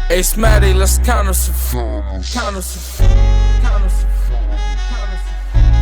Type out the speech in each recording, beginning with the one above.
Hey, Smatty, let's count us a few. Count us a few. Count us a few. Count us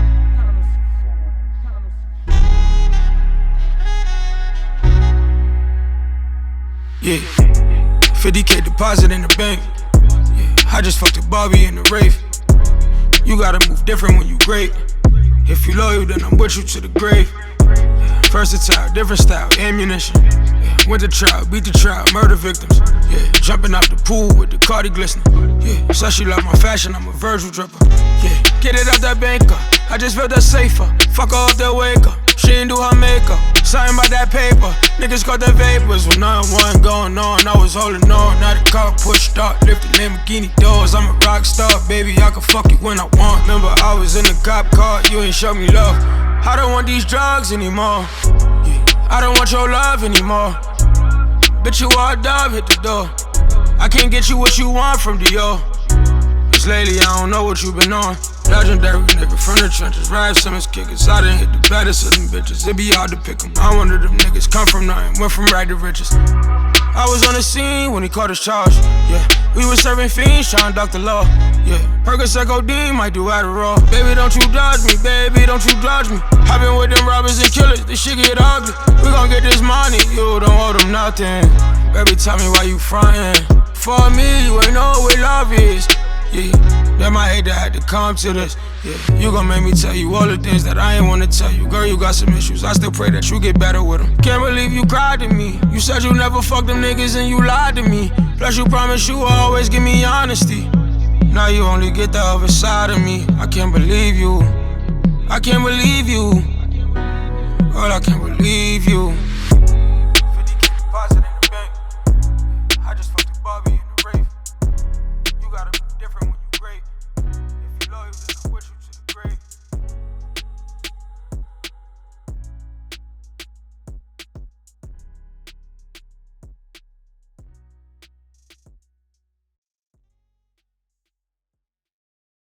a few. Yeah, 50K deposit in the bank. Yeah, I just fucked a Barbie in the rave. You gotta move different when you great. If you loyal, then I'm with you to the grave. Versatile, different style, ammunition. Yeah, went to trial, beat the trial, murder victims. Yeah, jumping out the pool with the Cardi glistening. Yeah, so she love my fashion, I'm a Virgil dripper. Yeah, get it out that banker, I just felt that safer. Fuck her off that wake up, she ain't do her makeup. Something about that paper, niggas caught the vapors. When nothing wasn't going on, I was holding on. Now the car pushed start, lifting Lamborghini doors. I'm a rock star, baby, I can fuck you when I want. Remember I was in the cop car, you ain't show me love. I don't want these drugs anymore. Yeah, I don't want your love anymore. Bitch, you are a dove, hit the door. I can't get you what you want from Dior. Cause lately I don't know what you been on. Legendary nigga from the trenches, Rap Simmons kickers. I done hit the baddest of them bitches. It be hard to pick them. I'm one of them niggas, come from nothing, went from rag to riches. I was on the scene when he caught his charge. Yeah, we was serving fiends, trying to duck the law. Yeah, Percocet codeine might do Adderall. Baby, don't you judge me, baby, don't you judge me. I been with them robbers and killers, this shit get ugly. We gon' get this money, you don't owe them nothing. Baby, tell me why you frontin'. For me, you ain't know what love is. Yeah, damn, I hate that I had to come to this. Yeah, you gon' make me tell you all the things that I ain't wanna tell you. Girl, you got some issues, I still pray that you get better with them. Can't believe you cried to me. You said you never fucked them niggas and you lied to me. Plus you promised you would always give me honesty. Now you only get the other side of me. I can't believe you. I can't believe you. Girl, I can't believe you.